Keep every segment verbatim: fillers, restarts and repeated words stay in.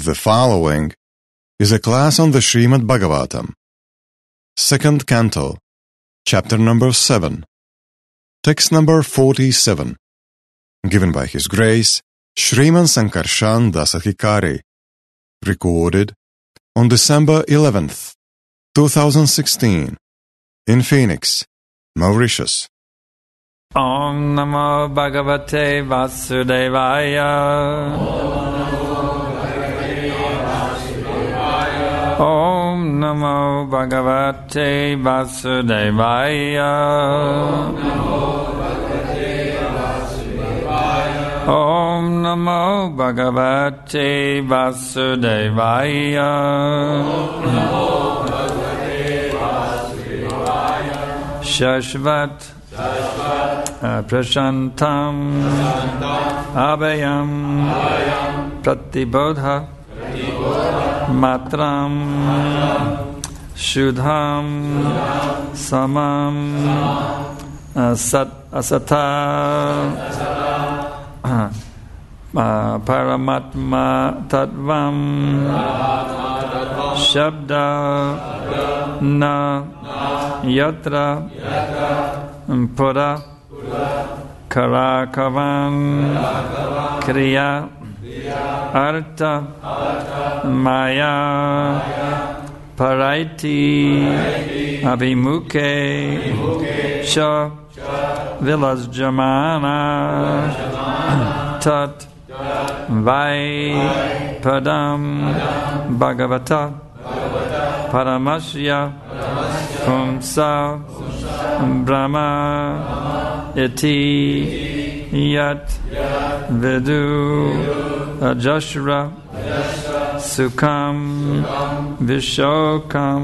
The following is a class on the Srimad Bhagavatam, second canto, chapter number seven, text number forty-seven, given by His Grace Shriman Sankarshan Dasakikari, recorded on December eleventh, two thousand sixteen, in Phoenix, Mauritius. Om Namo Bhagavate Vasudevaya. Om Namo Bhagavate Vasudevaya. Om Namo Bhagavate Vasudevaya. Shashvat Prashantam Abhayam Pratibodha Matram Shudham Samam Sat Asata Paramatma Tattvam Shabda Na Yatra Pura Karakavan Kriya Artha Maya Paraiti Abhimuke Cha Vilasjamana Tat Vai Padam Bhagavata Paramasya Pumsa Brahma Iti Yat Vidu Ajashra Sukham Vishokam.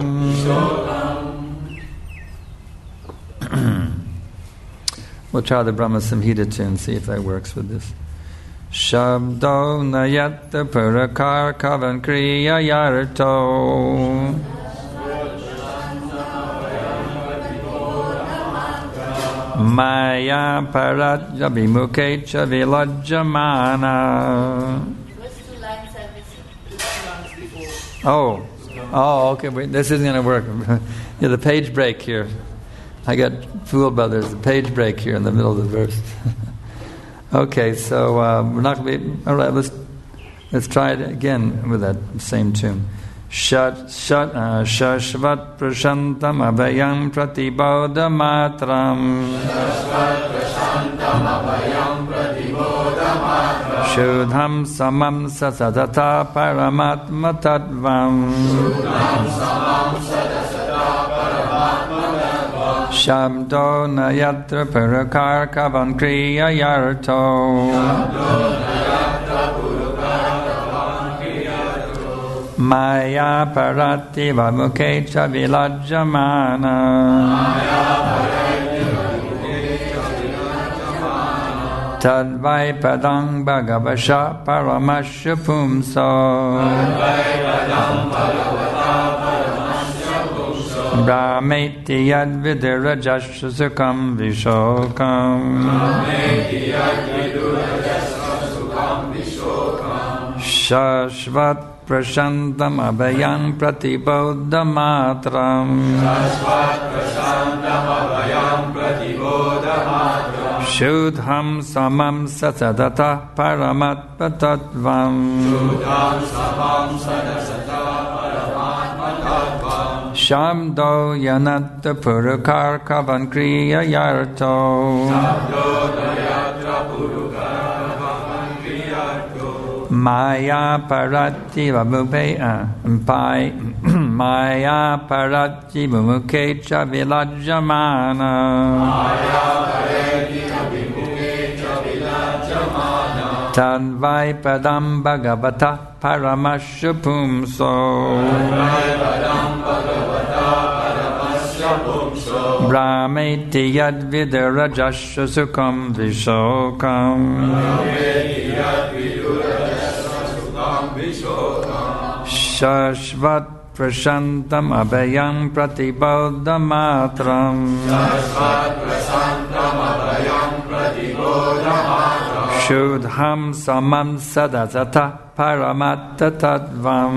We'll try the Brahma Samhita tune, see if that works with this. Shabdo Nayata Purakar Kavan Kriya Yarto Maya Parat Jabhimuke Chavilajamana. Oh, oh, okay. Wait, this isn't going to work. Yeah, the page break here. I got fooled by there's a page break here in the middle of the verse. Okay, so uh, we're not going to be. All right, let's let's try it again with that same tune. Shat shat uh, shashvat prashantam abhayam pratibodha matram. Shashvat prashantam abhayam pratibodha matram. Shudham samam sasadata paramatma tattvam. Shudham samam sasadata paramatma tattvam. Shabdo nayatra parakar kavan kriya yarto. Shabdo nayatra parakar kavan kriya yarto. Maya parati vamuke cha vilajamana. Maya parati vamuke cha vilajamana. Tadvai padang bhagavasha paramasya pumso. Tadvai padang bhagavata paramasya pumso. Brahmeti yad vidura jasya sukam vishokam. Brahmeti yad vidura jasya sukam vishokam. Shashvat Prashantam Abhayam Pratibodha Matram. Shashvat Prashantam Abhayam Pratibodha Matram. Shudham Samam Sasadata Paramatma Tattvam. Shudham Samam Sasadata Paramatma Tattvam. Shabdo Yanatra Purukar Kavan Kriya Yarto. Shabdo Yatra Purukar Kavan Kriya Yarto. Maya Parati Vamuke Pai Maya Parati Vamuke Cha Vilajamana. Maya Parati Vamuke Cha Vilajamana. Tadvai Padam Bhagavata Paramasya Pumso. Tadvai Padam Bhagavata Paramasya Pumso. Brahmeti Yad Vidura Jasya Sukham Vishokam. Brahmeti Yad Vidura Shashvat Prashantam Abhayam Pratibodha Matram. Shashvat Prashantam Abhayam Pratibodha Matram. Shudham Samam Sadasata paramatta tattvam.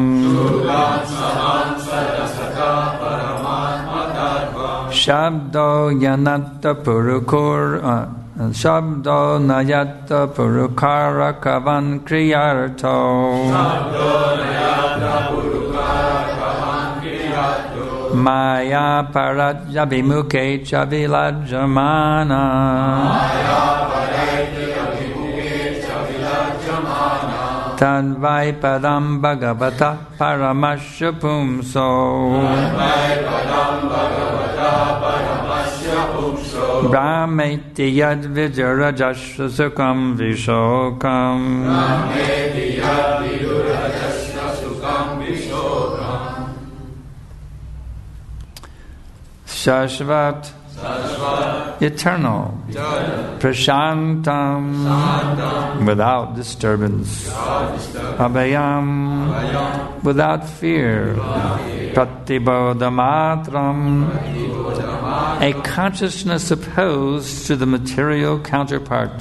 Shabdo yanatta purukur uh, Shabdo nayatta purukara kavan kriyarto. Shabdo nayatta purukara kavan kriyarto. Maya paratya vimuke chavilajamana. Maya paratya vimuke chavilajamana. Tadvai padam bhagavata paramasya pumso. Tadvai padam bhagavata paramasya pumso. Brahmeti yad vijurajasya sukam vishokam. Brahmeti yad vijurajasya sukam vishokam. Shashvat, eternal, prashantam, without disturbance, abhayam, without fear, pratibodhamatram, a consciousness opposed to the material counterpart,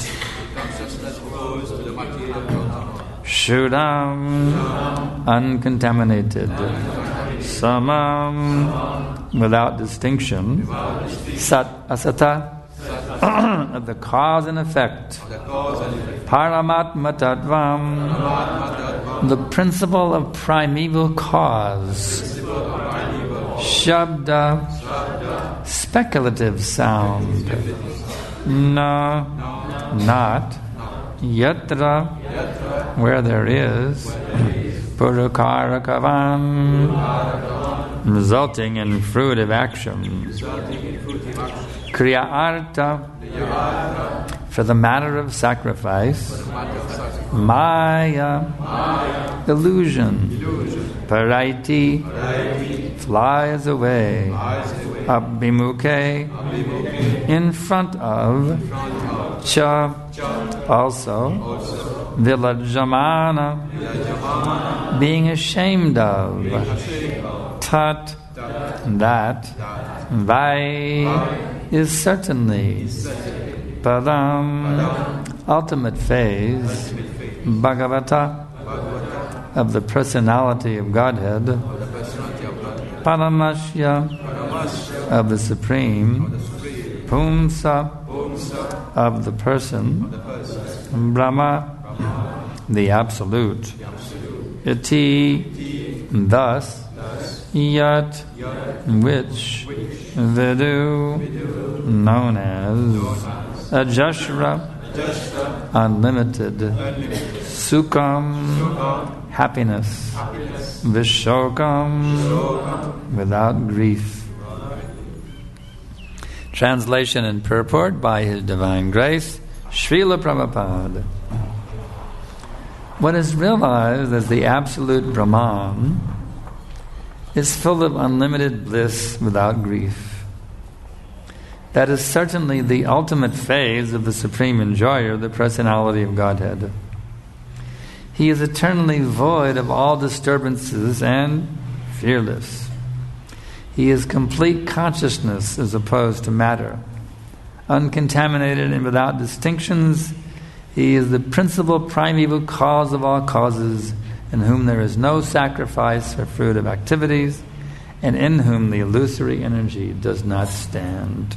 shuddham, uncontaminated, samam, without distinction, sat asata, of the cause and effect, paramatma tattvam, the principle of primeval cause, shabda, speculative sound, na, not, yatra, where there is, purukara kavan, resulting in fruitive action. Kriya arta, for the matter of sacrifice. Maya, illusion. Paraiti, flies away. Abhimuke, in front of. Cha, also. Vilajamana, being ashamed of. Tat, that. Vai, is certainly. Padam, ultimate phase. Bhagavata, of the personality of Godhead. Paramasya, of the Supreme. Pumsa, of the person. Brahma, the Absolute. Iti, thus. Yat, which. Vidu, known as. Ajashra, unlimited. Sukham, happiness. Vishokam, without grief. Translation and purport by His Divine Grace, Srila Prabhupada. What is realized as the absolute Brahman is full of unlimited bliss without grief. That is certainly the ultimate phase of the Supreme Enjoyer, the personality of Godhead. He is eternally void of all disturbances and fearless. He is complete consciousness as opposed to matter. Uncontaminated and without distinctions, He is the principal primeval cause of all causes, in whom there is no sacrifice or fruitive activities, and in whom the illusory energy does not stand.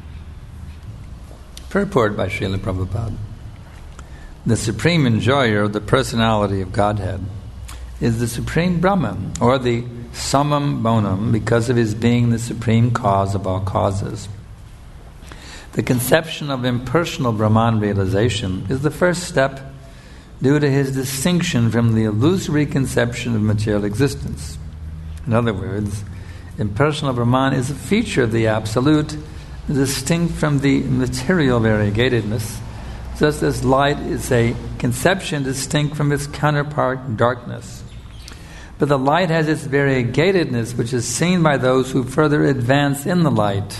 Purport by Srila Prabhupada. The Supreme Enjoyer of the personality of Godhead is the Supreme Brahman, or the Summum Bonum, because of His being the supreme cause of all causes. The conception of impersonal Brahman realization is the first step due to His distinction from the illusory conception of material existence. In other words, impersonal Brahman is a feature of the Absolute, distinct from the material variegatedness, just as light is a conception distinct from its counterpart, darkness. But the light has its variegatedness, which is seen by those who further advance in the light.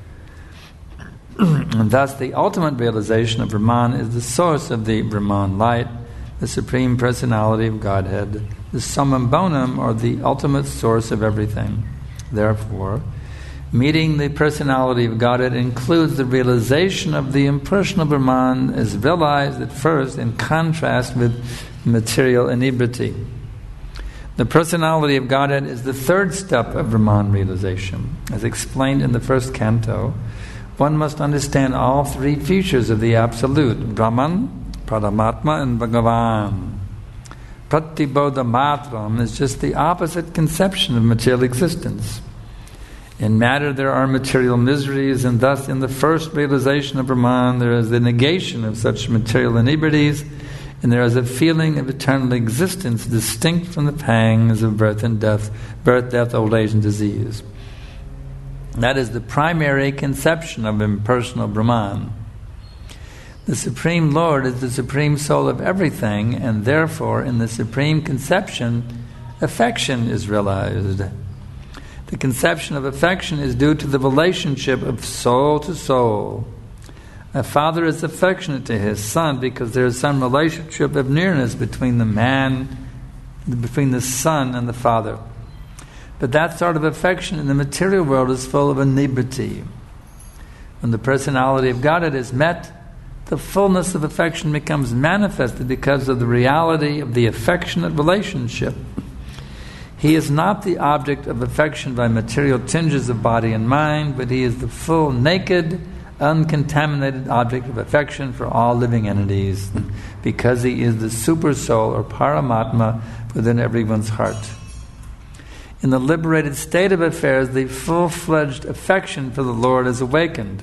And thus the ultimate realization of Brahman is the source of the Brahman light, the Supreme Personality of Godhead, the summum bonum, or the ultimate source of everything. Therefore, meeting the personality of Godhead includes the realization of the impersonal Brahman as realized at first in contrast with material inebriety. The personality of Godhead is the third step of Brahman realization. As explained in the first canto, one must understand all three features of the Absolute: Brahman, Paramatma, and Bhagavan. Pratibodha matram is just the opposite conception of material existence. In matter there are material miseries, and thus in the first realization of Brahman there is the negation of such material inebrities, and there is a feeling of eternal existence distinct from the pangs of birth and death, birth, death, old age, and disease. That is the primary conception of impersonal Brahman. The Supreme Lord is the Supreme Soul of everything, and therefore in the Supreme Conception, affection is realized. The conception of affection is due to the relationship of soul to soul. A father is affectionate to his son because there is some relationship of nearness between the man, between the son and the father. But that sort of affection in the material world is full of inebriety. When the personality of Godhead is met, the fullness of affection becomes manifested because of the reality of the affectionate relationship. He is not the object of affection by material tinges of body and mind, but he is the full, naked, uncontaminated object of affection for all living entities, because he is the super soul or Paramatma within everyone's heart. In the liberated state of affairs, the full-fledged affection for the Lord is awakened.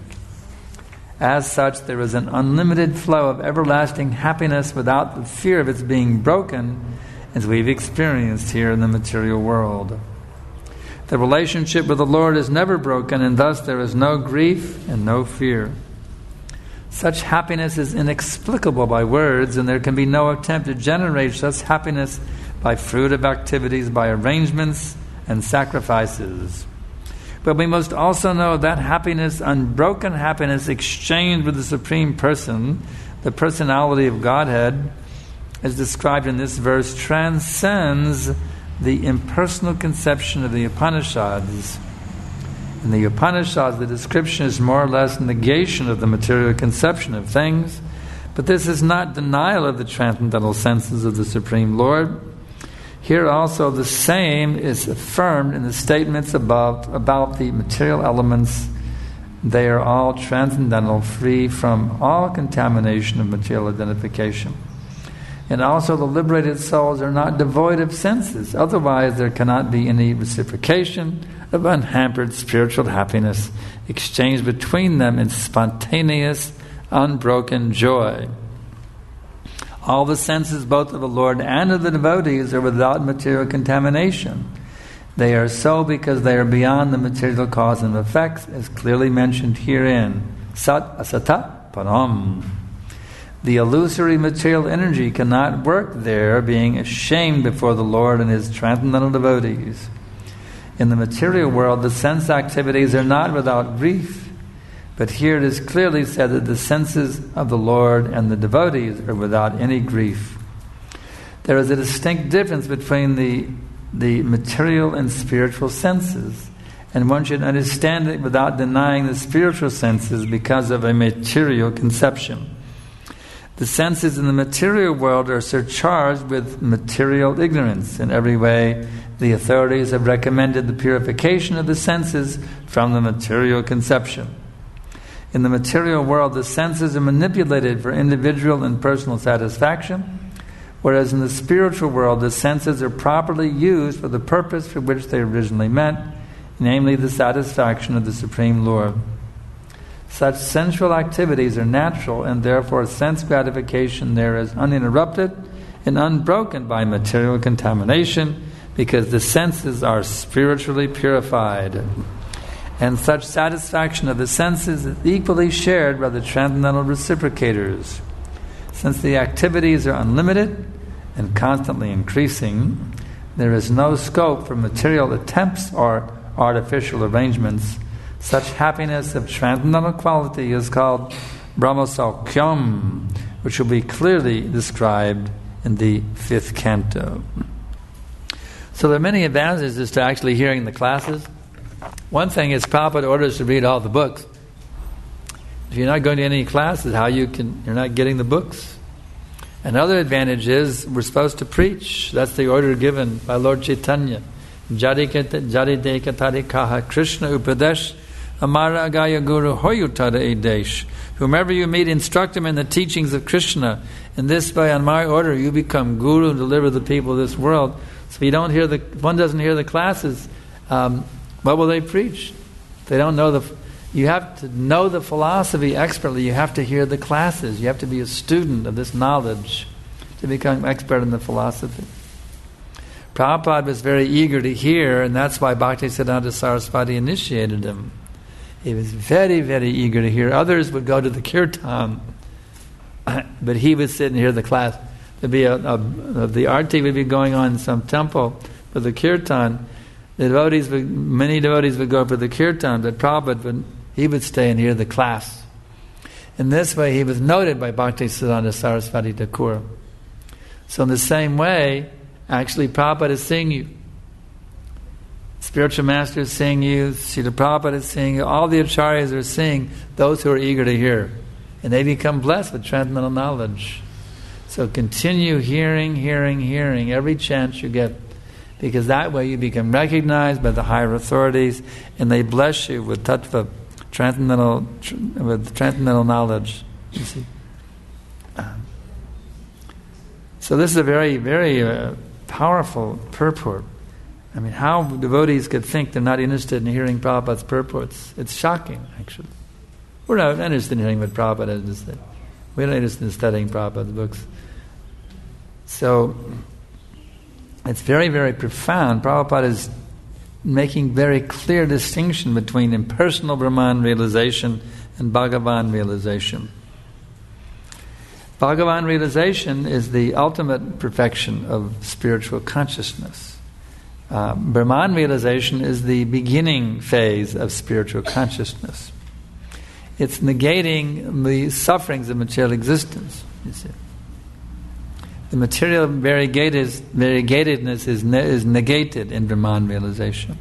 As such, there is an unlimited flow of everlasting happiness without the fear of its being broken, as we've experienced here in the material world. The relationship with the Lord is never broken, and thus there is no grief and no fear. Such happiness is inexplicable by words, and there can be no attempt to generate such happiness by fruitive activities, by arrangements and sacrifices. But we must also know that happiness, unbroken happiness exchanged with the Supreme Person, the personality of Godhead, as described in this verse, transcends the impersonal conception of the Upanishads. In the Upanishads, the description is more or less negation of the material conception of things, but this is not denial of the transcendental senses of the Supreme Lord. Here also the same is affirmed in the statements above about the material elements. They are all transcendental, free from all contamination of material identification. And also the liberated souls are not devoid of senses. Otherwise there cannot be any reciprocation of unhampered spiritual happiness exchanged between them in spontaneous, unbroken joy. All the senses, both of the Lord and of the devotees, are without material contamination. They are so because they are beyond the material cause and effects, as clearly mentioned herein. Sat asata param. The illusory material energy cannot work there, being ashamed before the Lord and His transcendental devotees. In the material world, the sense activities are not without grief, but here it is clearly said that the senses of the Lord and the devotees are without any grief. There is a distinct difference between the, the material and spiritual senses, and one should understand it without denying the spiritual senses because of a material conception. The senses in the material world are surcharged with material ignorance. In every way, the authorities have recommended the purification of the senses from the material conception. In the material world, the senses are manipulated for individual and personal satisfaction, whereas in the spiritual world, the senses are properly used for the purpose for which they originally meant, namely the satisfaction of the Supreme Lord. Such sensual activities are natural, and therefore sense gratification there is uninterrupted and unbroken by material contamination, because the senses are spiritually purified. And such satisfaction of the senses is equally shared by the transcendental reciprocators. Since the activities are unlimited and constantly increasing, there is no scope for material attempts or artificial arrangements. Such happiness of transcendental quality is called Brahmasaukyam, which will be clearly described in the fifth canto. So there are many advantages to actually hearing the classes. One thing is Prabhupada orders to read all the books. If you're not going to any classes, how you can you're not getting the books. Another advantage is we're supposed to preach. That's the order given by Lord Chaitanya. Jaridekatari kaha Krishna upadesh amara agaya guru hoyutada edesh. Whomever you meet, instruct him in the teachings of Krishna. In this way, on my order, you become guru and deliver the people of this world. So if you don't hear the, if one doesn't hear the classes, um, what will they preach? If they don't know the. You have to know the philosophy expertly. You have to hear the classes. You have to be a student of this knowledge to become expert in the philosophy. Prabhupada was very eager to hear, and that's why Bhaktisiddhanta Saraswati initiated him. He was very, very eager to hear. Others would go to the kirtan, but he would sit and hear the class. There'd be a, a, the arti would be going on in some temple for the kirtan. The devotees would, many devotees would go for the kirtan, but Prabhupada would, he would stay and hear the class. In this way, he was noted by Bhaktisiddhanta Saraswati Thakur. So in the same way, actually, Prabhupada is seeing you. Spiritual Master is seeing you. Srila Prabhupada is seeing you. All the acharyas are seeing those who are eager to hear. And they become blessed with transcendental knowledge. So continue hearing, hearing, hearing every chance you get. Because that way you become recognized by the higher authorities and they bless you with tattva, transcendental, with transcendental knowledge. You see. Um, so this is a very, very uh, powerful purport. I mean, how devotees could think they're not interested in hearing Prabhupada's purports? It's shocking, actually. We're not interested in hearing what Prabhupada has to say. We're not interested in studying Prabhupada's books. So, it's very, very profound. Prabhupada is making very clear distinction between impersonal Brahman realization and Bhagavan realization. Bhagavan realization is the ultimate perfection of spiritual consciousness. Uh, Brahman realization is the beginning phase of spiritual consciousnness. It's negating the sufferings of material existence, you see. The material variegated, variegatedness is, ne- is negated in Brahman realization.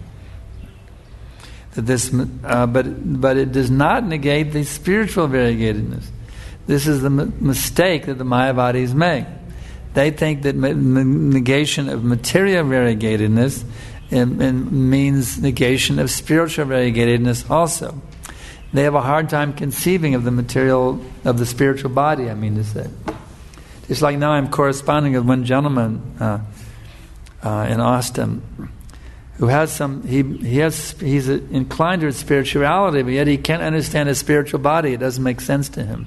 That this, uh, but, but it does not negate the spiritual variegatedness. This is the m- mistake that the Mayavadis make. They think that ma- negation of material variegatedness um, um, means negation of spiritual variegatedness also. They have a hard time conceiving of the material, of the spiritual body, I mean to say. Just like now I'm corresponding with one gentleman uh, uh, in Austin who has some, he he has he's inclined towards spirituality, but yet he can't understand his spiritual body. It doesn't make sense to him.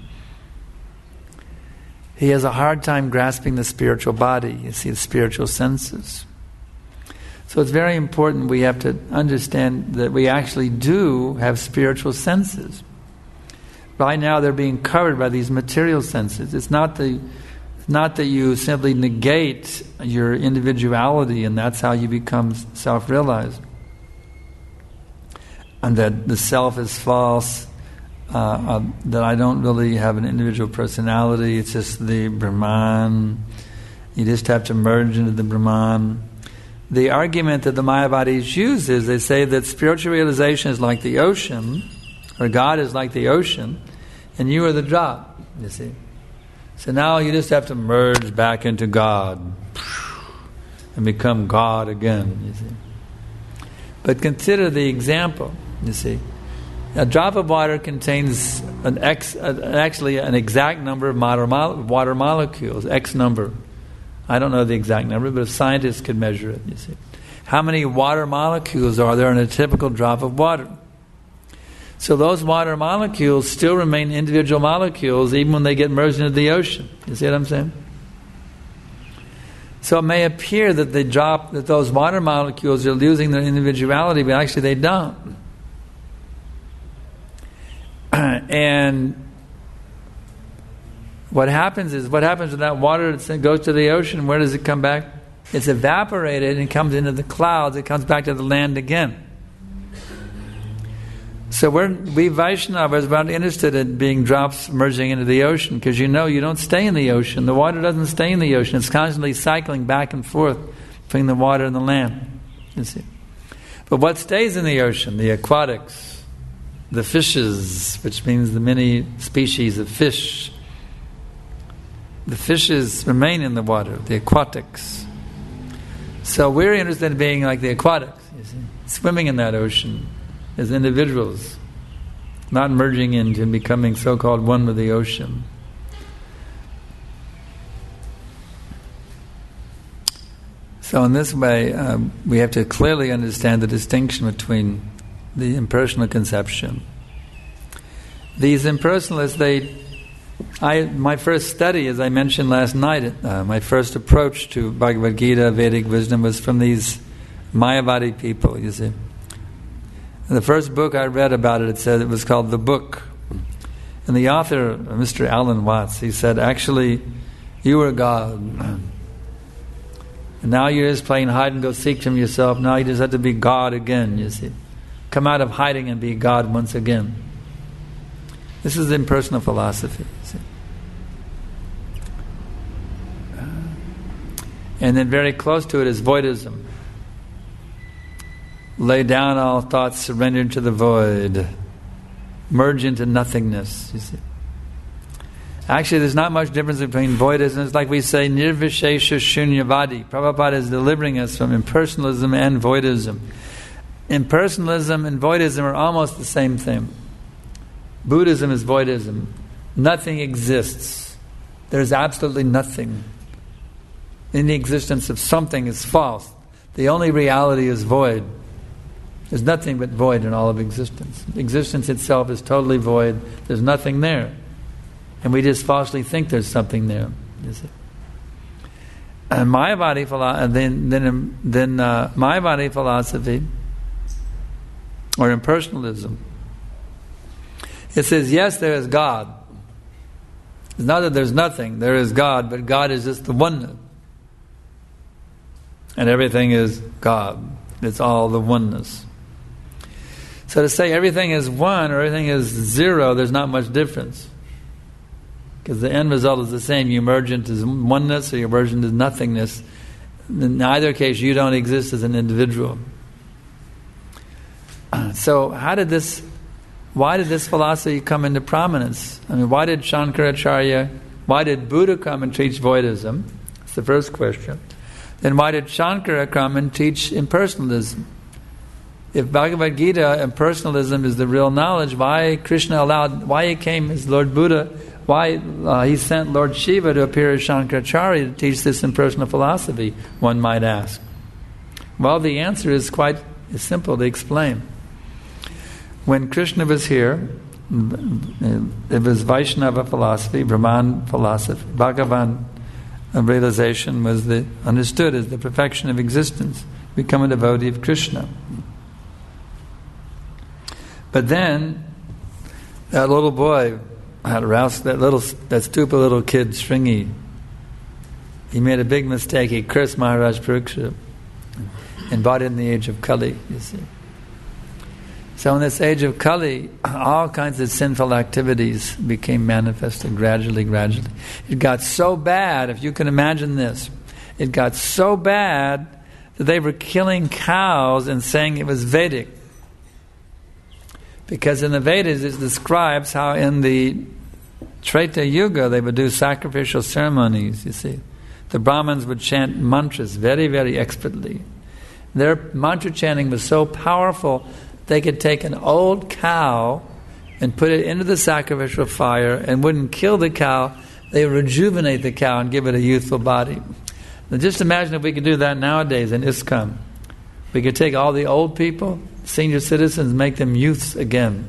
He has a hard time grasping the spiritual body, you see, the spiritual senses. So it's very important we have to understand that we actually do have spiritual senses. Right now they're being covered by these material senses. It's not the not that you simply negate your individuality and that's how you become self-realized. And that the self is false. Uh, uh, that I don't really have an individual personality, it's just the Brahman. You just have to merge into the Brahman. The argument that the Mayavadis use is they say that spiritual realization is like the ocean, or God is like the ocean, and you are the drop, you see. So now you just have to merge back into God and become God again, you see. But consider the example, you see. A drop of water contains an X, uh, actually an exact number of water, mo- water molecules, X number. I don't know the exact number, but if scientists could measure it, you see. How many water molecules are there in a typical drop of water? So those water molecules still remain individual molecules even when they get merged into the ocean. You see what I'm saying? So it may appear that they drop, that those water molecules are losing their individuality, but actually they don't. And what happens is, what happens with that water that goes to the ocean, where does it come back? It's evaporated and comes into the clouds, it comes back to the land again. So we're, we Vaishnavas are not interested in being drops merging into the ocean, because you know you don't stay in the ocean. The water doesn't stay in the ocean. It's constantly cycling back and forth between the water and the land. You see. But what stays in the ocean? The aquatics. The fishes, which means the many species of fish. the fishes remain in the water, the aquatics. So we're interested in being like the aquatics, you see, swimming in that ocean as individuals, not merging into and becoming so-called one with the ocean. So in this way, um, we have to clearly understand the distinction between the impersonal conception. These impersonalists, they, I, my first study, as I mentioned last night, uh, my first approach to Bhagavad Gita, Vedic wisdom, was from these Mayavadi people, you see. And the first book I read about it, it said it was called The Book. And the author, Mister Alan Watts, he said, actually, you were God. And now you're just playing hide and go seek from yourself. Now you just have to be God again, you see. Come out of hiding and be God once again. This is impersonal philosophy. See? And then very close to it is voidism. Lay down all thoughts, surrender to the void. Merge into nothingness, you see. Actually, there's not much difference between voidism. It's like we say, nirvishesha shunyavadi. Prabhupada is delivering us from impersonalism and voidism. Impersonalism and voidism are almost the same thing. Buddhism is voidism. Nothing exists. There's absolutely nothing. In the existence of something is false. The only reality is void. There's nothing but void in all of existence. Existence itself is totally void. There's nothing there. And we just falsely think there's something there. You see? And Mayavadi philosophy, then, then, then uh, Mayavadi philosophy, or impersonalism, it says, yes, there is God. It's not that there's nothing, there is God, but God is just the oneness. And everything is God. It's all the oneness. So to say everything is one or everything is zero, there's not much difference. Because the end result is the same. You merge into oneness or you merge into nothingness. In either case, you don't exist as an individual. So how did this... Why did this philosophy come into prominence? I mean, why did Shankaracharya, why did Buddha come and teach voidism? That's the first question. Then why did Shankara come and teach impersonalism? If Bhagavad Gita, impersonalism is the real knowledge, why Krishna allowed, why he came as Lord Buddha, why uh, he sent Lord Shiva to appear as Shankaracharya to teach this impersonal philosophy, one might ask. Well, the answer is quite simple to explain. When Krishna was here, it was Vaishnava philosophy, Brahman philosophy, Bhagavan realization was the understood as the perfection of existence. Become a devotee of Krishna. But then that little boy had aroused that little, that stupid little kid, Shringi. He made a big mistake. He cursed Maharaj Parikshit and brought in the age of Kali. You see. So in this age of Kali, all kinds of sinful activities became manifested gradually, gradually. It got so bad, if you can imagine this, it got so bad that they were killing cows and saying it was Vedic. Because in the Vedas it describes how in the Treta Yuga they would do sacrificial ceremonies, you see. The Brahmins would chant mantras very, very expertly. Their mantra chanting was so powerful they could take an old cow and put it into the sacrificial fire and wouldn't kill the cow, they would rejuvenate the cow and give it a youthful body. Now just imagine if we could do that nowadays in ISKCON. We could take all the old people, senior citizens, make them youths again.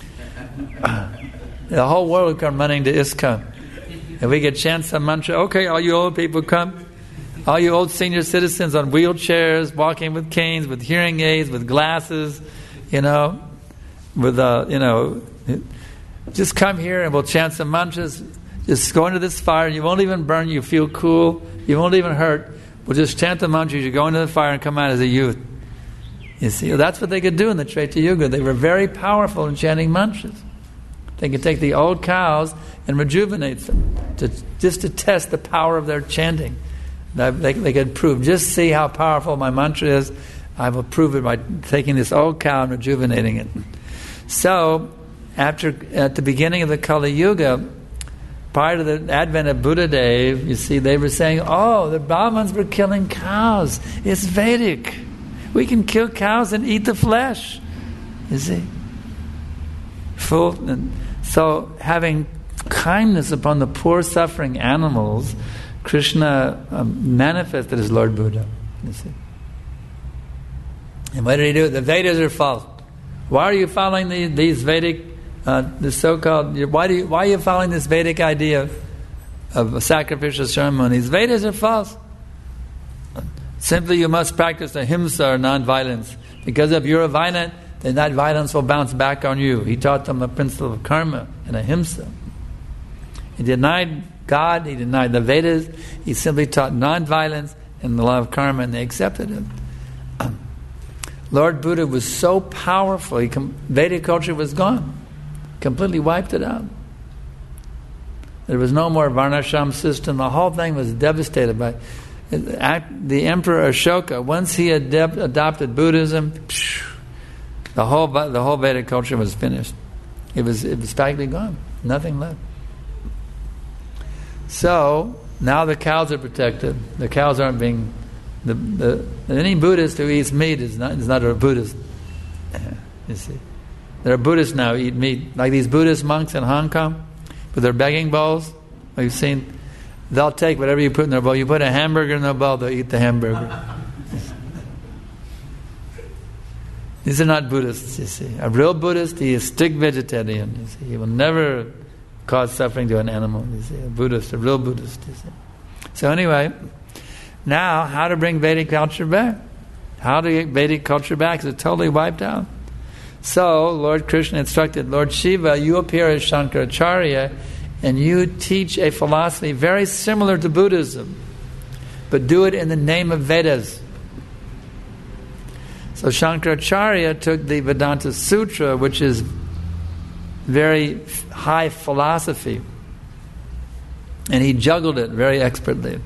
The whole world would come running to ISKCON. If we could chant some mantra, okay, all you old people come. All you old senior citizens on wheelchairs, walking with canes, with hearing aids, with glasses, you know, with, uh, you know, just come here and we'll chant some mantras. Just go into this fire. You won't even burn. You feel cool. You won't even hurt. We'll just chant the mantras. You go into the fire and come out as a youth. You see, well, that's what they could do in the Treta Yuga. They were very powerful in chanting mantras. They could take the old cows and rejuvenate them, to, just to test the power of their chanting. They, they could prove, just see how powerful my mantra is. I will prove it by taking this old cow and rejuvenating it. So, after at the beginning of the Kali Yuga, prior to the advent of Buddhadev, you see, they were saying, oh, the Brahmins were killing cows. It's Vedic. We can kill cows and eat the flesh. You see? Full, and so having kindness upon the poor suffering animals, Krishna um, manifested as Lord Buddha. You see? And what did he do? The Vedas are false. Why are you following the, these Vedic, uh, the so-called? Why do you, why are you following this Vedic idea of, of sacrificial ceremonies? Vedas are false. Simply, you must practice ahimsa or non-violence, because if you're violent, then that violence will bounce back on you. He taught them the principle of karma and ahimsa. He denied God, he denied the Vedas, he simply taught non-violence and the law of karma, and they accepted it. Lord Buddha was so powerful, he com- Vedic culture was gone. Completely wiped it out. There was no more Varnashram system. The whole thing was devastated by the Emperor Ashoka. Once he ad- adopted Buddhism, phew, the whole the whole Vedic culture was finished. It was it was practically gone. Nothing left. So now the cows are protected. The cows aren't being the, the any Buddhist who eats meat is not is not a Buddhist. You see, there are Buddhists now who eat meat, like these Buddhist monks in Hong Kong with their begging bowls. We've seen they'll take whatever you put in their bowl. You put a hamburger in their bowl, they'll eat the hamburger. These are not Buddhists, you see. A real Buddhist, he is strict vegetarian, you see. He will never cause suffering to an animal, you see. A Buddhist, a real Buddhist, you see. So anyway, now how to bring Vedic culture back? How to get Vedic culture back? Because it's totally wiped out. So Lord Krishna instructed Lord Shiva, you appear as Shankaracharya and you teach a philosophy very similar to Buddhism, but do it in the name of Vedas. So Shankaracharya took the Vedanta Sutra, which is very high philosophy, and he juggled it very expertly.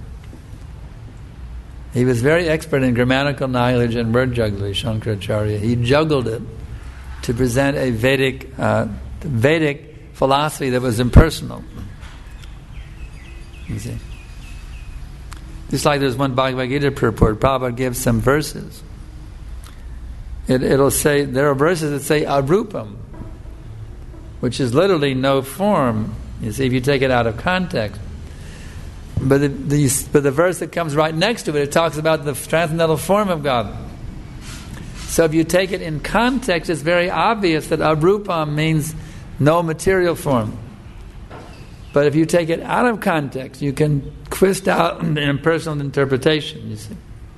He was very expert in grammatical knowledge and word jugglery, Shankaracharya. He juggled it to present a Vedic uh, Vedic philosophy that was impersonal. You see? Just like there's one Bhagavad Gita purport, Prabhupada gives some verses. It, it'll say, there are verses that say arupam, which is literally no form. You see, if you take it out of context. But the, the, but the verse that comes right next to it, it talks about the transcendental form of God. So if you take it in context, it's very obvious that arupam means no material form. But if you take it out of context, you can twist out an impersonal interpretation, you see.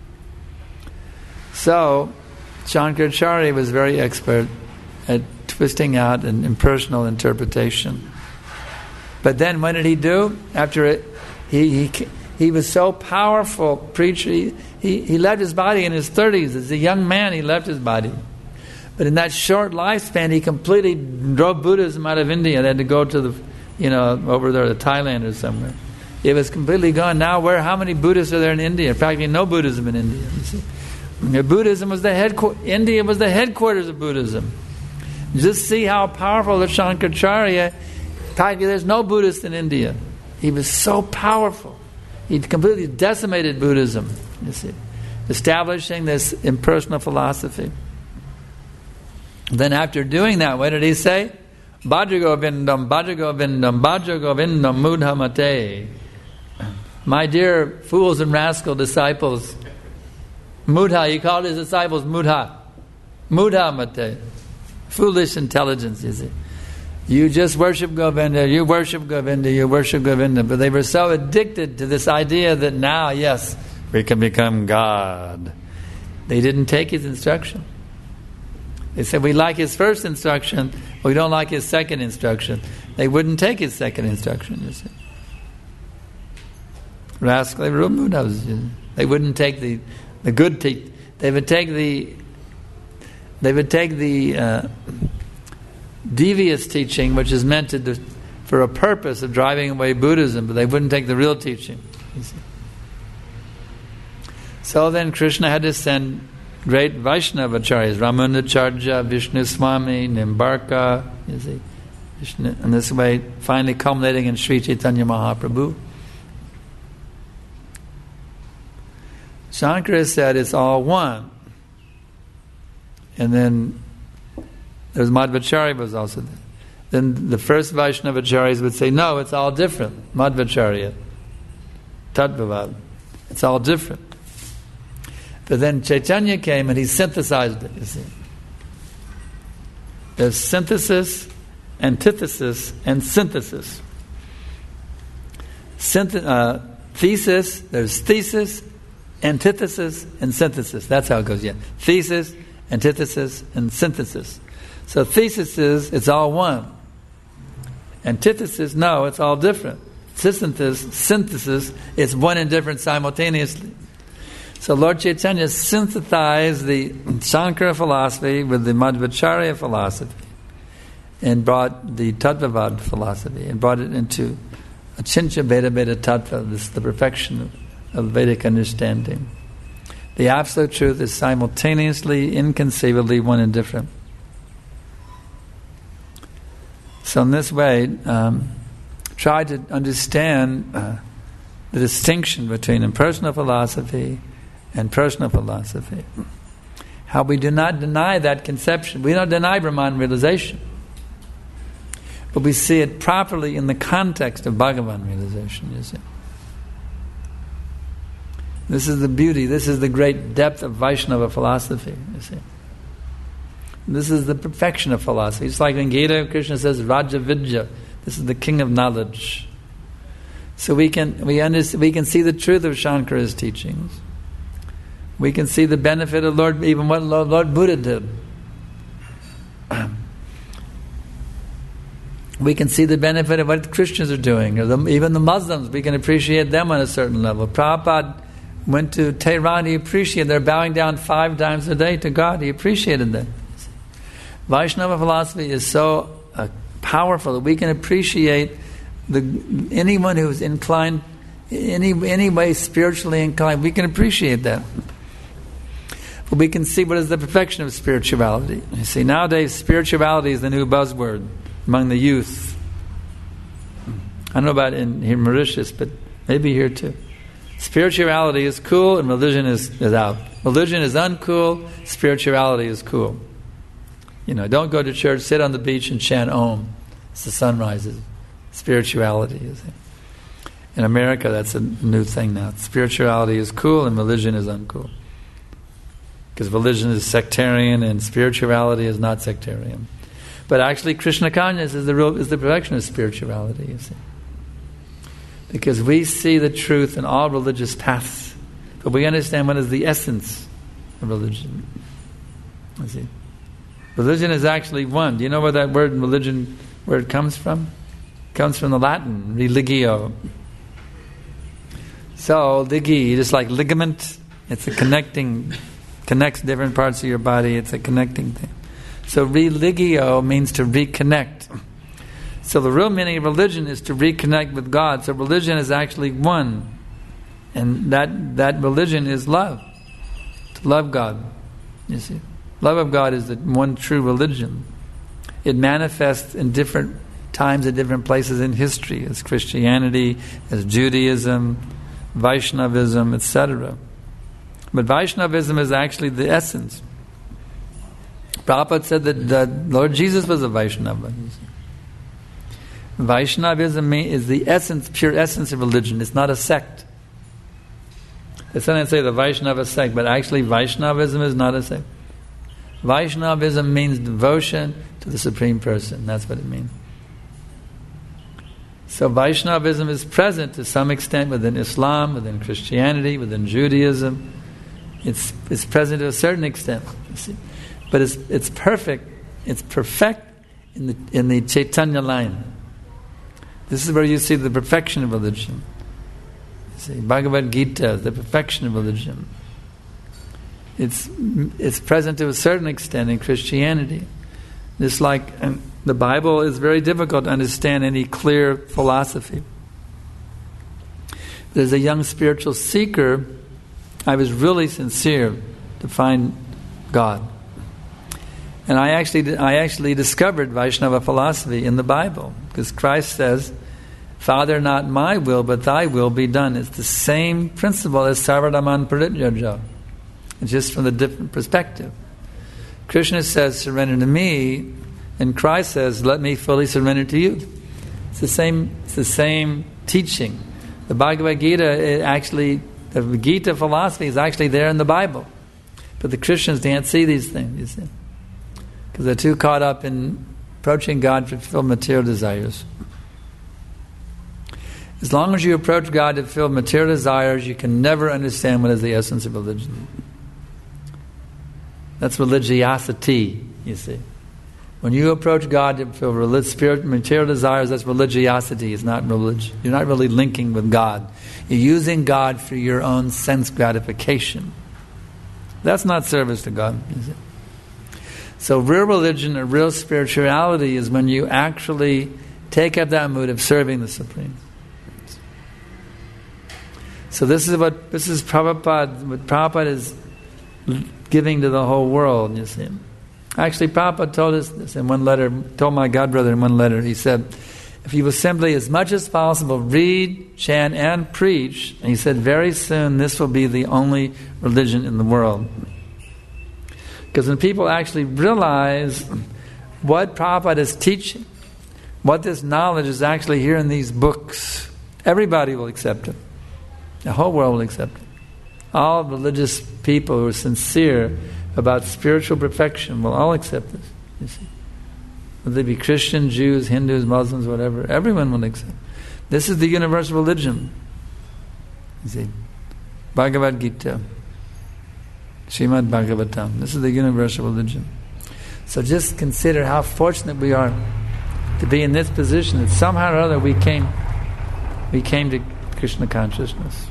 So Shankaracharya was very expert at twisting out an impersonal interpretation. But then what did he do? After it, he he he was so powerful preacher. He, he, he left his body in his thirties. As a young man, he left his body. But in that short lifespan, he completely drove Buddhism out of India. They had to go to the, you know, over there to Thailand or somewhere. It was completely gone. Now, where? How many Buddhists are there in India? Practically no Buddhism in India. You see? Buddhism was the headquarters. India was the headquarters of Buddhism. Just see how powerful the Shankaracharya. Practically, there's no Buddhist in India. He was so powerful. He completely decimated Buddhism. You see, establishing this impersonal philosophy. Then, after doing that, what did he say? Bhajagovindam, Bhajagovindam, Bhajagovindam, Mudhamate. My dear fools and rascal disciples. Mudha, he called his disciples Mudha. Mudha mate. Foolish intelligence, you see. You just worship Govinda, you worship Govinda, you worship Govinda. But they were so addicted to this idea that now, yes, we can become God. They didn't take his instruction. They said, we like his first instruction, but we don't like his second instruction. They wouldn't take his second instruction, you see. Rascal, they were Mudhas. They wouldn't take the The good te- they would take the they would take the uh, devious teaching, which is meant to do, for a purpose of driving away Buddhism, but they wouldn't take the real teaching. You see. So then Krishna had to send great Vaishnava acharyas, Ramanujacharya, Vishnu Swami, Nimbarka, you see, In this way, finally culminating in Sri Chaitanya Mahaprabhu. Shankara said it's all one. And then there's Madhvacharya was also there. Then the first Vaishnavacharyas would say, no, it's all different. Madhvacharya, Tattvad, it's all different. But then Chaitanya came and he synthesized it, you see. There's synthesis, antithesis, and synthesis. Synth- uh, thesis, there's thesis, antithesis, and synthesis. That's how it goes, yeah. Thesis, antithesis, and synthesis. So thesis is, it's all one. Antithesis, no, it's all different. Synthesis, synthesis, it's one and different simultaneously. So Lord Chaitanya synthesized the Shankara philosophy with the Madhvacharya philosophy and brought the Tattvad philosophy and brought it into Achintya Veda Veda Tattva, this is the perfection of Vedic understanding. The absolute truth is simultaneously, inconceivably one and different. So in this way, um, try to understand uh, the distinction between impersonal philosophy and personal philosophy. How we do not deny that conception. We don't deny Brahman realization. But we see it properly in the context of Bhagavan realization, you see. This is the beauty, this is the great depth of Vaishnava philosophy, you see. This is the perfection of philosophy. It's like in Gita, Krishna says, Raja Vidya. This is the king of knowledge. So we can we understand, we can see the truth of Shankara's teachings. We can see the benefit of Lord, even what Lord, Lord Buddha did. We can see the benefit of what the Christians are doing, or the, even the Muslims. We can appreciate them on a certain level. Prabhupada went to Tehran. He appreciated. They're bowing down five times a day to God. He appreciated that. Vaishnava philosophy is so uh, powerful that we can appreciate the anyone who is inclined, any any way spiritually inclined. We can appreciate that. But we can see what is the perfection of spirituality. You see, nowadays spirituality is the new buzzword among the youth. I don't know about in here in Mauritius, but maybe here too. Spirituality is cool and religion is, is out. Religion is uncool, spirituality is cool. You know, don't go to church, sit on the beach and chant Om as the sun rises. Spirituality, you see. In America, that's a new thing now. Spirituality is cool and religion is uncool. Because religion is sectarian and spirituality is not sectarian. But actually, Krishna consciousness is the real, is the perfection of spirituality, you see. Because we see the truth in all religious paths, but we understand what is the essence of religion. You see. Religion is actually one. Do you know where that word religion, where it comes from? It comes from the Latin, religio. So, ligi, just like ligament, it's a connecting, connects different parts of your body, it's a connecting thing. So, religio means to reconnect. So, the real meaning of religion is to reconnect with God. So, religion is actually one. And that, that religion is love. To love God, you see. Love of God is the one true religion. It manifests in different times at different places in history, as Christianity, as Judaism, Vaishnavism, et cetera. But Vaishnavism is actually the essence. Prabhupada said that, that Lord Jesus was a Vaishnava. Vaishnavism is the essence, pure essence of religion. It's not a sect. They sometimes say the Vaishnava sect, but actually Vaishnavism is not a sect. Vaishnavism means devotion to the Supreme Person. That's what it means. So Vaishnavism is present to some extent within Islam, within Christianity, within Judaism. It's it's present to a certain extent, you see. But it's it's perfect. It's perfect in the in the Chaitanya line. This is where you see the perfection of religion. You see, Bhagavad Gita, the perfection of religion. It's it's present to a certain extent in Christianity. It's like um, the Bible is very difficult to understand any clear philosophy. As a young spiritual seeker, I was really sincere to find God. And I actually, I actually discovered Vaishnava philosophy in the Bible, because Christ says, Father, not my will, but thy will be done. It's the same principle as Sarvadhaman Parityaja. It's just from a different perspective. Krishna says, surrender to me, and Christ says, let me fully surrender to you. It's the same, it's the same teaching. The Bhagavad Gita, it actually, the Gita philosophy is actually there in the Bible. But the Christians can't see these things, you see. Because they're too caught up in approaching God to fulfill material desires. As long as you approach God to fulfill material desires, you can never understand what is the essence of religion. That's religiosity, you see. When you approach God to fulfill relig- spirit, material desires, that's religiosity. It's not religion. You're not really linking with God. You're using God for your own sense gratification. That's not service to God, is it? So real religion or real spirituality is when you actually take up that mood of serving the Supreme. So this is what this is Prabhupada, what Prabhupada is giving to the whole world, you see. Actually, Prabhupada told us this in one letter, told my godbrother in one letter, he said, if you will simply, as much as possible, read, chant, and preach, and he said, very soon this will be the only religion in the world. Because when people actually realize what Prabhupada is teaching, what this knowledge is actually here in these books, everybody will accept it. The whole world will accept it. All religious people who are sincere about spiritual perfection will all accept this, you see. Whether they be Christian, Jews, Hindus, Muslims, whatever, everyone will accept. This is the universal religion. You see. Bhagavad Gita. Srimad Bhagavatam. This is the universal religion. So just consider how fortunate we are to be in this position, that somehow or other we came we came to Krishna consciousness.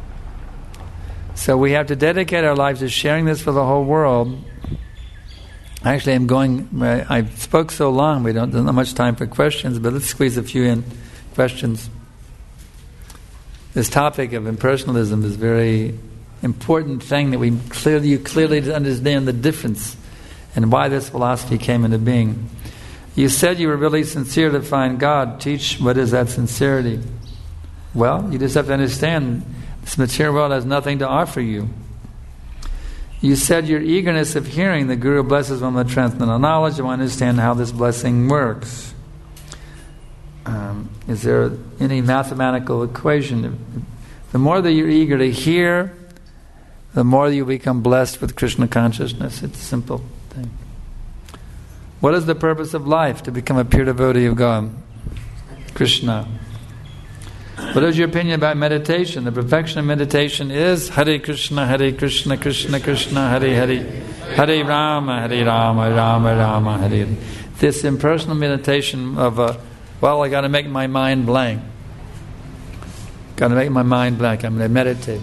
So we have to dedicate our lives to sharing this for the whole world. Actually, I'm going, I spoke so long, we don't, don't have much time for questions, but let's squeeze a few in. Questions. This topic of impersonalism is a very important thing that we clearly, you clearly understand the difference and why this philosophy came into being. You said you were really sincere to find God. Teach what is that sincerity. Well, you just have to understand this material world has nothing to offer you. You said your eagerness of hearing the Guru blesses one with transcendental knowledge. You want to understand how this blessing works. Um, is there any mathematical equation? The more that you're eager to hear, the more you become blessed with Krishna consciousness. It's a simple thing. What is the purpose of life? To become a pure devotee of God. Krishna. What is your opinion about meditation? The perfection of meditation is Hare Krishna, Hare Krishna, Krishna Krishna, Hare Hare, Hare Rama, Hare Rama, Rama Rama, Hare Hare. This impersonal meditation of, uh, well, I got to make my mind blank. Got to make my mind blank. I'm going to meditate.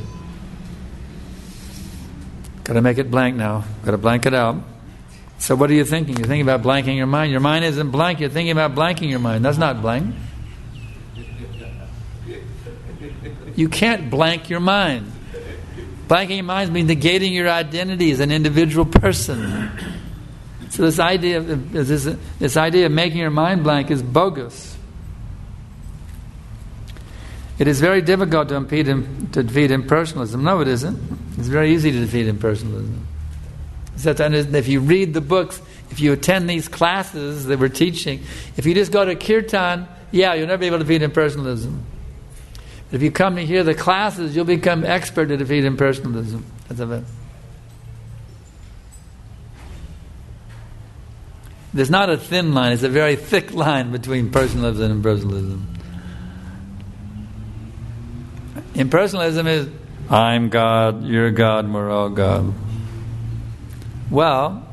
Got to make it blank now. Got to blank it out. So what are you thinking? You're thinking about blanking your mind. Your mind isn't blank. You're thinking about blanking your mind. That's not blank. You can't blank your mind. Blanking your mind means negating your identity as an individual person. So this idea of this, this idea of making your mind blank is bogus. It is very difficult to, impede, to defeat impersonalism. No, it isn't. It's very easy to defeat impersonalism. So if you read the books, if you attend these classes that we're teaching, if you just go to kirtan, yeah, you'll never be able to defeat impersonalism. If you come to hear the classes, you'll become expert at defeat impersonalism. That's a bit. There's not a thin line, it's a very thick line between personalism and impersonalism. Impersonalism is, I'm God, you're God, and we're all God. Well,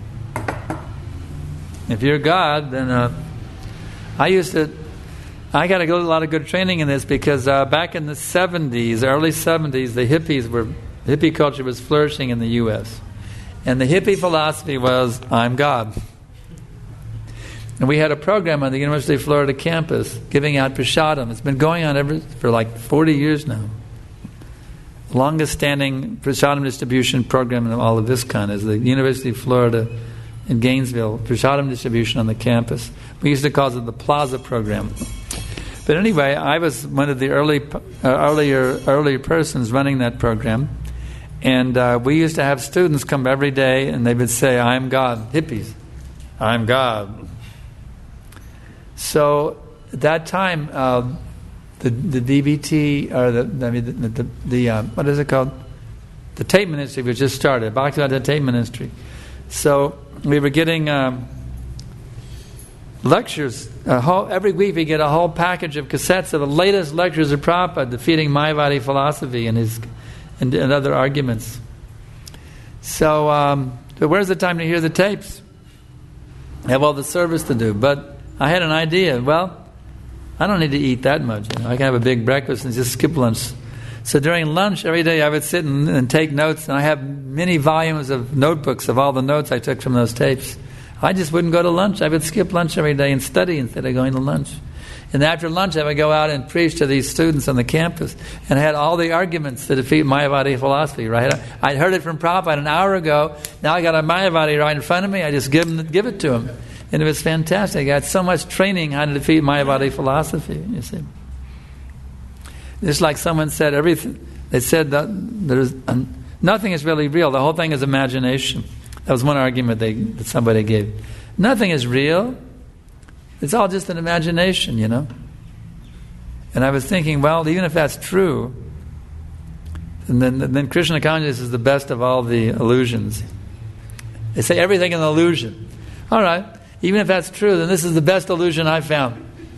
if you're God, then uh, I used to I got a lot of good training in this because uh, back in the seventies, early seventies, the hippies were, hippie culture was flourishing in the U S And the hippie philosophy was, I'm God. And we had a program on the University of Florida campus giving out prasadam. It's been going on ever for like forty years now. The longest standing prasadam distribution program in all of ISKCON is the University of Florida in Gainesville, Prasadam distribution on the campus. We used to call it the Plaza program. But anyway, I was one of the early, uh, earlier, earlier persons running that program. And uh, we used to have students come every day and they would say, "I'm God." Hippies. "I'm God." So at that time, uh, the the D V T, or the, I mean, the, the, the uh, what is it called? The tape ministry was just started. Bhaktivedanta tape ministry. So we were getting um, lectures. A whole, every week we get a whole package of cassettes of the latest lectures of Prabhupada defeating Mayavadi philosophy and his and, and other arguments. So, um, so where's the time to hear the tapes? I have all the service to do. But I had an idea. Well, I don't need to eat that much. You know, I can have a big breakfast and just skip lunch. So during lunch every day I would sit and, and take notes, and I have many volumes of notebooks of all the notes I took from those tapes. I just wouldn't go to lunch. I would skip lunch every day and study instead of going to lunch. And after lunch I would go out and preach to these students on the campus, and I had all the arguments to defeat Mayavadi philosophy, right? I heard it from Prabhupada an hour ago. Now I got a Mayavadi right in front of me. I just give him, give it to him. And it was fantastic. I got so much training how to defeat Mayavadi philosophy, you see. Just like someone said, everything. They said that there's um, nothing is really real. The whole thing is imagination. That was one argument they, that somebody gave. Nothing is real. It's all just an imagination, you know. And I was thinking, well, even if that's true, and then then Krishna consciousness is the best of all the illusions. They say everything is an illusion. All right, even if that's true, then this is the best illusion I've found.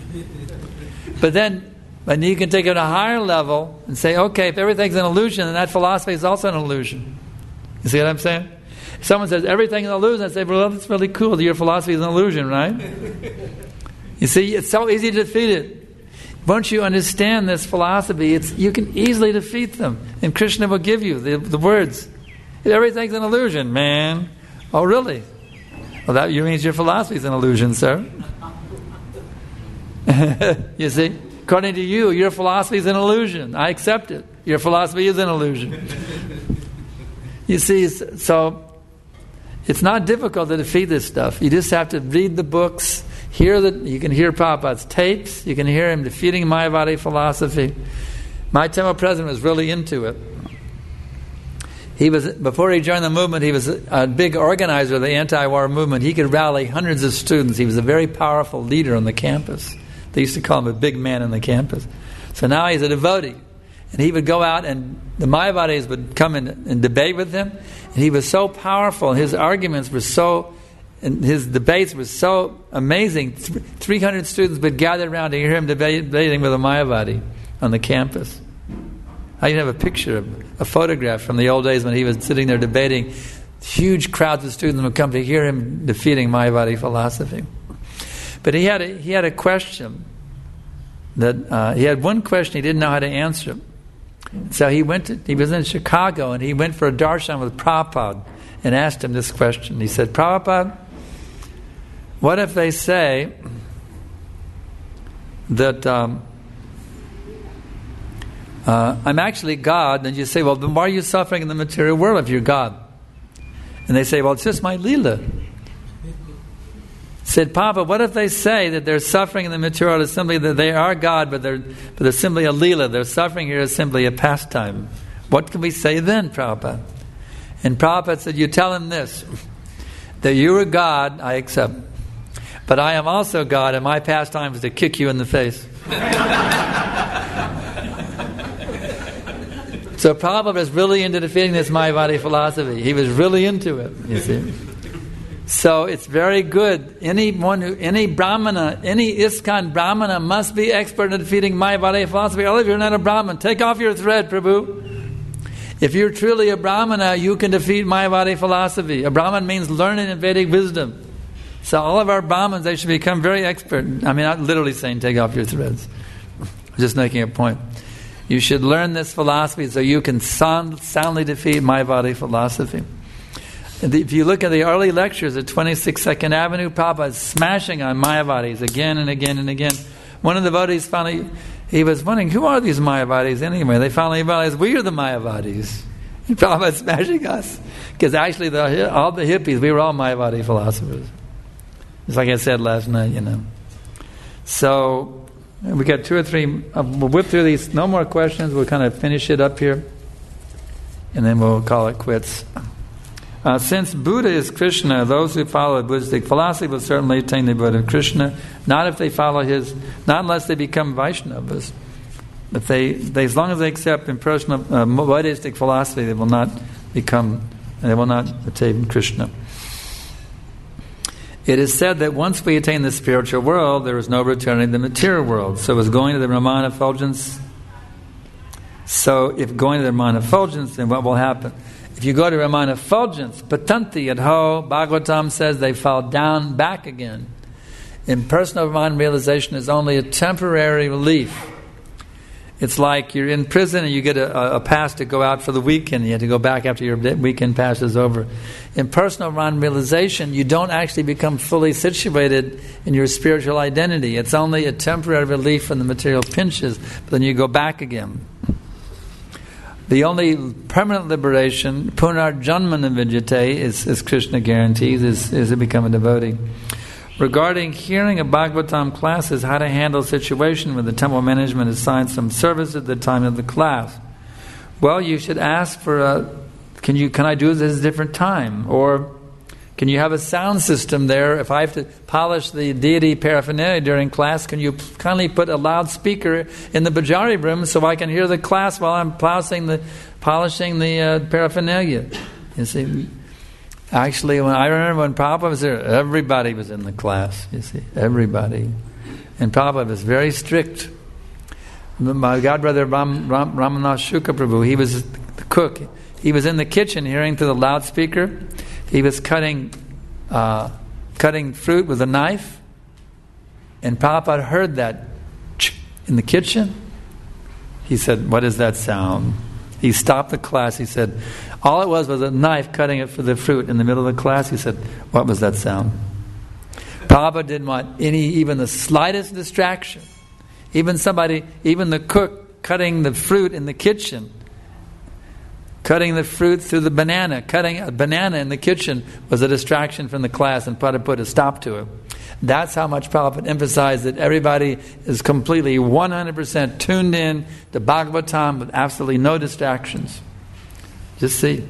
But then, but you can take it to a higher level and say, okay, if everything's an illusion, then that philosophy is also an illusion. You see what I'm saying? If someone says everything's an illusion, I say, well, that's really cool. Your philosophy is an illusion, right? You see, it's so easy to defeat it. Once you understand this philosophy, it's you can easily defeat them. And Krishna will give you the, the words. Everything's an illusion, man. Oh, really? Well, that means your philosophy is an illusion, sir. You see? According to you, your philosophy is an illusion. I accept it. Your philosophy is an illusion. You see, so it's not difficult to defeat this stuff. You just have to read the books, hear the. You can hear Prabhupada's tapes. You can hear him defeating Mayavadi philosophy. My temple president was really into it. He was before he joined the movement. He was a, a big organizer of the anti-war movement. He could rally hundreds of students. He was a very powerful leader on the campus. They used to call him a big man on the campus. So now he's a devotee. And he would go out and the Mayavadis would come in and debate with him. And he was so powerful. His arguments were so, and his debates were so amazing. three hundred students would gather around to hear him debating with a Mayavadi on the campus. I even have a picture, of a photograph from the old days when he was sitting there debating. Huge crowds of students would come to hear him defeating Mayavadi philosophy. But he had a, he had a question that uh, he had one question he didn't know how to answer. So he went to, he was in Chicago and he went for a darshan with Prabhupada and asked him this question. He said, Prabhupada, what if they say that um, uh, I'm actually God? And you say, well, then why are you suffering in the material world if you're God? And they say, well, it's just my Leela. Said, Papa, what if they say that they're suffering in the material is simply that they are God, but they're but they're simply a Leela. Their suffering here is simply a pastime. What can we say then, Prabhupada? And Prabhupada said, you tell him this, that you are God, I accept. But I am also God, and my pastime is to kick you in the face. So Prabhupada was really into defeating this Mayavadi philosophy. He was really into it, you see. So it's very good. Anyone who, any Brahmana, any ISKCON Brahmana must be expert in defeating Mayavadi philosophy. All of you are not a Brahman. Take off your thread, Prabhu. If you're truly a Brahmana, you can defeat Mayavadi philosophy. A Brahman means learning in Vedic wisdom. So all of our Brahmins, they should become very expert. I mean, I'm literally saying take off your threads. I'm just making a point. You should learn this philosophy so you can sound, soundly defeat Mayavadi philosophy. If you look at the early lectures at twenty-six Second Avenue, Prabhupada is smashing on Mayavadis again and again and again. One of the devotees finally, he was wondering, who are these Mayavadis anyway? They finally realized, we are the Mayavadis. Prabhupada's smashing us. Because actually, the, all the hippies, we were all Mayavadi philosophers. Just like I said last night, you know. So, we got two or three, uh, we'll whip through these, no more questions, we'll kind of finish it up here, and then we'll call it quits. Uh, since Buddha is Krishna, those who follow Buddhistic philosophy will certainly attain the Buddha of Krishna, not if they follow his, not unless they become Vaishnavas. If they, they as long as they accept impersonal uh, Buddhistic philosophy, they will not become, they will not attain Krishna. It is said that once we attain the spiritual world, there is no returning to the material world. So is going to the Brahman effulgence. So if going to the Brahman effulgence, then what will happen? If you go to Brahman effulgence, patanti at ho, Bhagavatam says they fall down back again. Impersonal Brahman realization is only a temporary relief. It's like you're in prison and you get a, a pass to go out for the weekend. You have to go back after your weekend pass is over. In personal Brahman realization, you don't actually become fully situated in your spiritual identity. It's only a temporary relief from the material pinches, but then you go back again. The only permanent liberation, punarjanmana vidyate, is, as Krishna guarantees, is, is to become a devotee. Regarding hearing of Bhagavatam classes, how to handle a situation where the temple management assigns some service at the time of the class. Well, you should ask for a, can you can I do this at a different time? Or can you have a sound system there? If I have to polish the deity paraphernalia during class, can you kindly put a loudspeaker in the Bajari room so I can hear the class while I'm polishing the, polishing the uh, paraphernalia? You see, actually, when I remember when Prabhupada was there, everybody was in the class, you see, everybody. And Prabhupada was very strict. My godbrother Ram, Ram, Ramanath Shukla Prabhu, he was the cook. He was in the kitchen hearing through the loudspeaker. He was cutting uh, cutting fruit with a knife. And Prabhupada heard that in the kitchen. He said, "What is that sound?" He stopped the class. He said, all it was was a knife cutting it for the fruit in the middle of the class. He said, "What was that sound?" Prabhupada didn't want any, even the slightest distraction. Even somebody, even the cook cutting the fruit in the kitchen, cutting the fruit through the banana, cutting a banana in the kitchen was a distraction from the class, and Prabhupada put a stop to it. That's how much Prabhupada emphasized that everybody is completely one hundred percent tuned in to Bhagavatam with absolutely no distractions. Just see.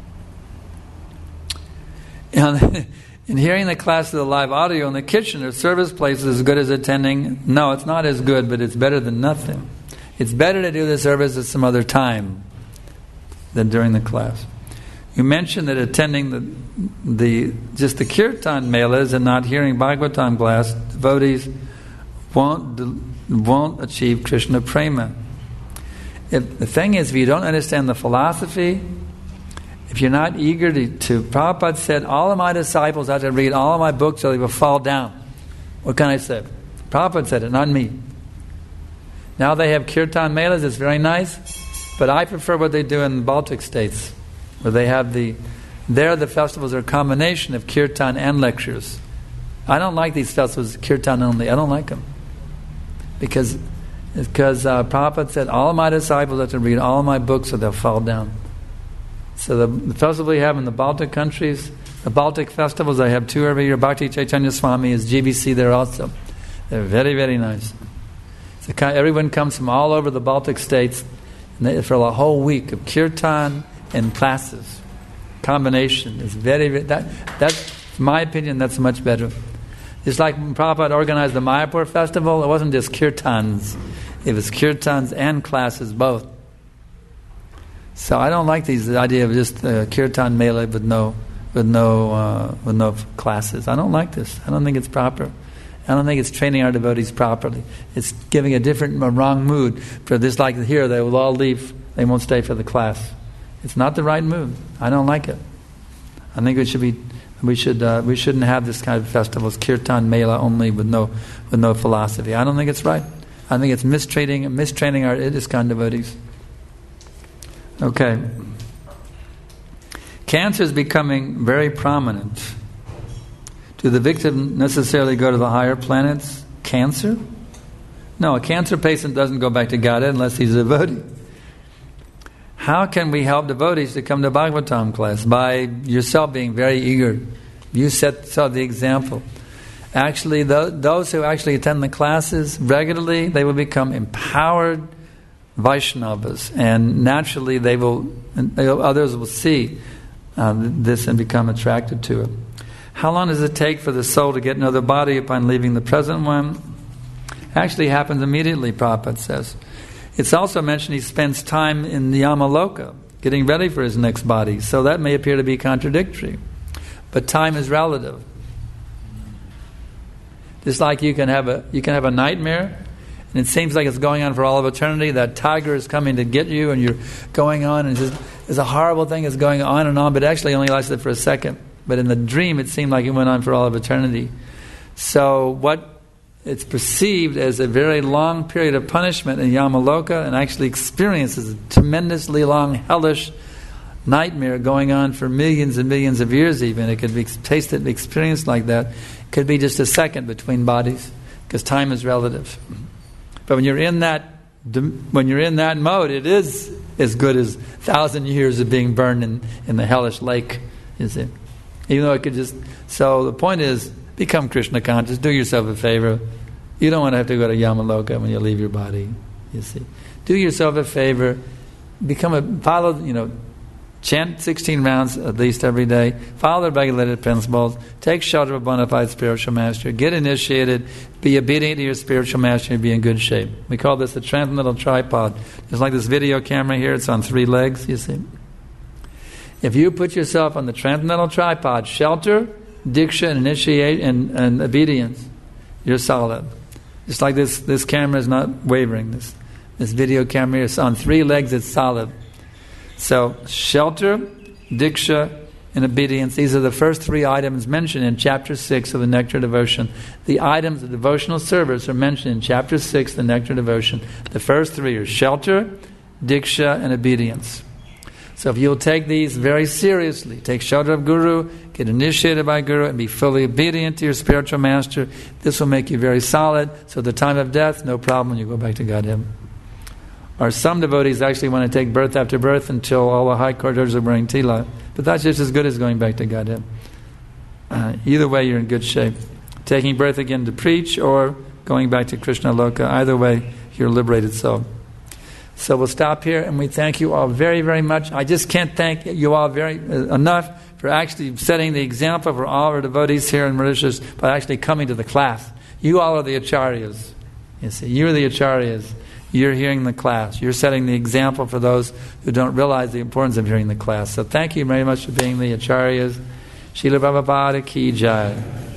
And in hearing the class of the live audio in the kitchen or service place is as good as attending. No, it's not as good, but it's better than nothing. It's better to do the service at some other time than during the class. You mentioned that attending the the just the kirtan melas and not hearing Bhagavatam class, devotees won't won't achieve Krishna prema. If, the thing is, if you don't understand the philosophy, if you're not eager to, to Prabhupada said, all of my disciples have to read all of my books or they will fall down. What can I say? Prabhupada said it, not me. Now they have kirtan melas, it's very nice, but I prefer what they do in the Baltic states, where they have the, there the festivals are a combination of kirtan and lectures. I don't like these festivals, kirtan only. I don't like them. Because because uh, Prabhupada said, all of my disciples have to read all of my books or they'll fall down. So the, the festival we have in the Baltic countries, the Baltic festivals, I have two every year. Bhakti Chaitanya Swami is G B C there also. They're very, very nice. So everyone comes from all over the Baltic states and they, for a whole week of kirtan and classes. Combination is very, very that that's in my opinion, that's much better. Just like when Prabhupada organized the Mayapur festival, it wasn't just kirtans. It was kirtans and classes both. So I don't like these the idea of just uh, kirtan mela with no with no uh, with no classes. I don't like this. I don't think it's proper. I don't think it's training our devotees properly. It's giving a different, a wrong mood. For this, like here, they will all leave. They won't stay for the class. It's not the right mood. I don't like it. I think it should be. We should. Uh, we shouldn't have this kind of festivals, kirtan mela only with no with no philosophy. I don't think it's right. I think it's mistraining mistraining our ISKCON devotees. Okay. Cancer is becoming very prominent. Do the victim necessarily go to the higher planets? Cancer? No, a cancer patient doesn't go back to Godhead unless he's a devotee. How can we help devotees to come to Bhagavatam class? By yourself being very eager. You set so the example. Actually, th- those who actually attend the classes regularly, they will become empowered Vaishnavas, and naturally they will, and others will see uh, this and become attracted to it. How long does it take for the soul to get another body upon leaving the present one? Actually happens immediately, Prabhupada says. It's also mentioned he spends time in the Yamaloka, getting ready for his next body. So that may appear to be contradictory. But time is relative. Just like you can have a you can have a nightmare, and it seems like it's going on for all of eternity. That tiger is coming to get you, and you're going on, and it's, just, it's a horrible thing that's going on and on, but it actually only lasted for a second. But in the dream, it seemed like it went on for all of eternity. So what it's perceived as a very long period of punishment in Yamaloka, and actually experiences a tremendously long, hellish nightmare going on for millions and millions of years even. It could be tasted and experienced like that. It could be just a second between bodies, because time is relative. But when you're in that when you're in that mode, it is as good as a thousand years of being burned in, in the hellish lake, you see. Even though it could just... So the point is, become Krishna conscious. Do yourself a favor. You don't want to have to go to Yamaloka when you leave your body, you see. Do yourself a favor. Become a... Follow, you know... Chant sixteen rounds at least every day. Follow the regulated principles. Take shelter of a bona fide spiritual master. Get initiated. Be obedient to your spiritual master and be in good shape. We call this the transcendental tripod. It's like this video camera here. It's on three legs, you see. If you put yourself on the transcendental tripod, shelter, diksha, and initiate, and, and obedience, you're solid. Just like this, this camera is not wavering. This, this video camera is on three legs. It's solid. So, shelter, diksha, and obedience. These are the first three items mentioned in Chapter six of the Nectar Devotion. The items of devotional service are mentioned in Chapter six of the Nectar Devotion. The first three are shelter, diksha, and obedience. So if you'll take these very seriously, take shelter of Guru, get initiated by Guru, and be fully obedient to your spiritual master, this will make you very solid. So at the time of death, no problem when you go back to Godhead. Or some devotees actually want to take birth after birth until all the high court judges are wearing tila. But that's just as good as going back to Godhead. Uh, either way, you're in good shape. Taking birth again to preach or going back to Krishna Loka. Either way, you're a liberated soul. So we'll stop here, and we thank you all very, very much. I just can't thank you all very uh, enough for actually setting the example for all our devotees here in Mauritius by actually coming to the class. You all are the acharyas. You see, you're the acharyas. You're hearing the class. You're setting the example for those who don't realize the importance of hearing the class. So thank you very much for being the acharyas. Srila Prabhupada ki jai.